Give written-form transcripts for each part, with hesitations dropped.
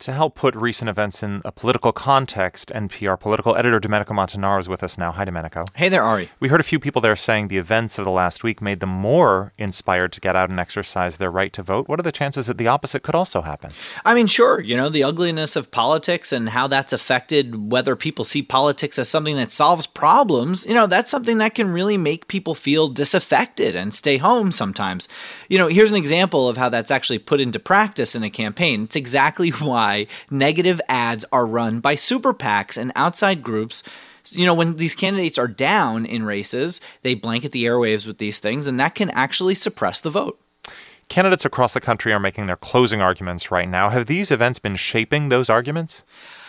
To help put recent events in a political context, NPR political editor Domenico Montanaro is with us now. Hi, Domenico. Hey there, Ari. We heard a few people there saying the events of the last week made them more inspired to get out and exercise their right to vote. What are the chances that the opposite could also happen? I mean, sure, the ugliness of politics and how that's affected whether people see politics as something that solves problems, that's something that can really make people feel disaffected and stay home sometimes. Here's an example of how that's actually put into practice in a campaign. It's exactly why negative ads are run by super PACs and outside groups. When these candidates are down in races, they blanket the airwaves with these things, and that can actually suppress the vote. Candidates across the country are making their closing arguments right now. Have these events been shaping those arguments?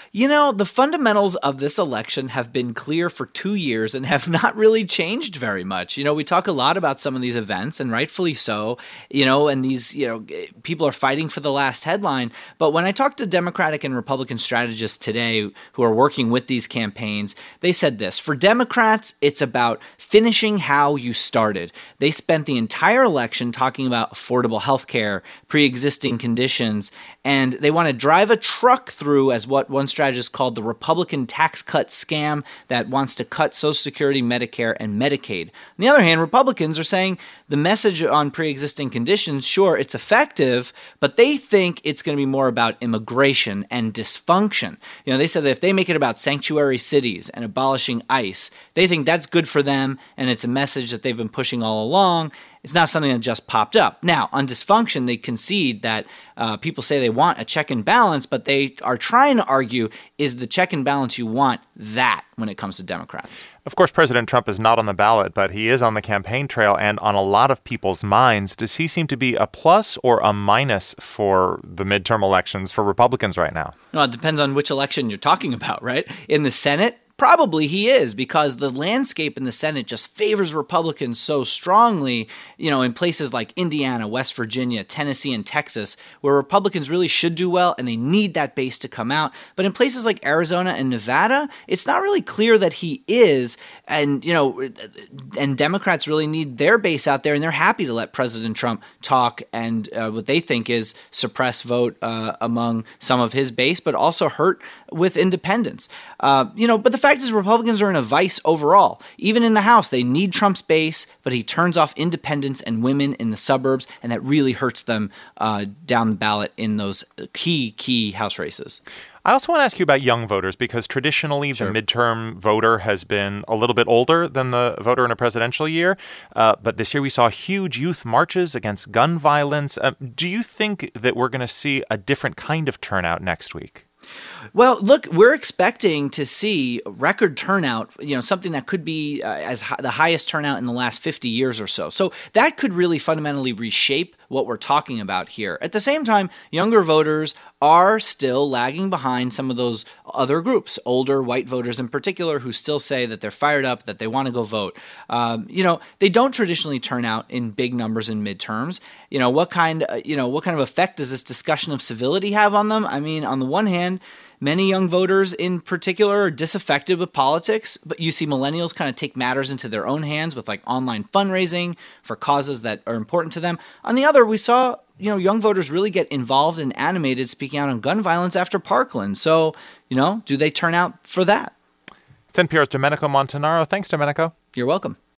The fundamentals of this election have been clear for 2 years and have not really changed very much. We talk a lot about some of these events, and rightfully so, and these, people are fighting for the last headline. But when I talked to Democratic and Republican strategists today who are working with these campaigns, they said this: for Democrats, it's about finishing how you started. They spent the entire election talking about affordable health care, pre-existing conditions, and they want to drive a truck through, as what one strategist called the Republican tax cut scam that wants to cut Social Security, Medicare, and Medicaid. On the other hand, Republicans are saying the message on pre-existing conditions, sure, it's effective, but they think it's going to be more about immigration and dysfunction. They said that if they make it about sanctuary cities and abolishing ICE, they think that's good for them, and it's a message that they've been pushing all along. It's not something that just popped up. Now, on dysfunction, they concede that people say they want a check and balance, but they are trying to argue, is the check and balance you want that when it comes to Democrats? Of course, President Trump is not on the ballot, but he is on the campaign trail and on a lot of people's minds. Does he seem to be a plus or a minus for the midterm elections for Republicans right now? Well, it depends on which election you're talking about, right? In the Senate, probably he is, because the landscape in the Senate just favors Republicans so strongly, in places like Indiana, West Virginia, Tennessee, and Texas, where Republicans really should do well and they need that base to come out. But in places like Arizona and Nevada, it's not really clear that he is. And, and Democrats really need their base out there, and they're happy to let President Trump talk and what they think is suppress vote among some of his base, but also hurt with independents. But the fact is Republicans are in a vice overall. Even in the House, they need Trump's base, but he turns off independents and women in the suburbs, and that really hurts them down the ballot in those key House races. I also want to ask you about young voters, because traditionally the midterm voter has been a little bit older than the voter in a presidential year. But this year we saw huge youth marches against gun violence. Do you think that we're going to see a different kind of turnout next week? Well, look, we're expecting to see record turnout, something that could be the highest turnout in the last 50 years or so. So that could really fundamentally reshape what we're talking about here. At the same time, younger voters are still lagging behind some of those other groups, older white voters in particular, who still say that they're fired up, that they want to go vote. They don't traditionally turn out in big numbers in midterms. What kind of effect does this discussion of civility have on them? I mean, on the one hand, many young voters in particular are disaffected with politics, but you see millennials kind of take matters into their own hands with like online fundraising for causes that are important to them. On the other, we saw, young voters really get involved and animated speaking out on gun violence after Parkland. So, do they turn out for that? It's NPR's Domenico Montanaro. Thanks, Domenico. You're welcome.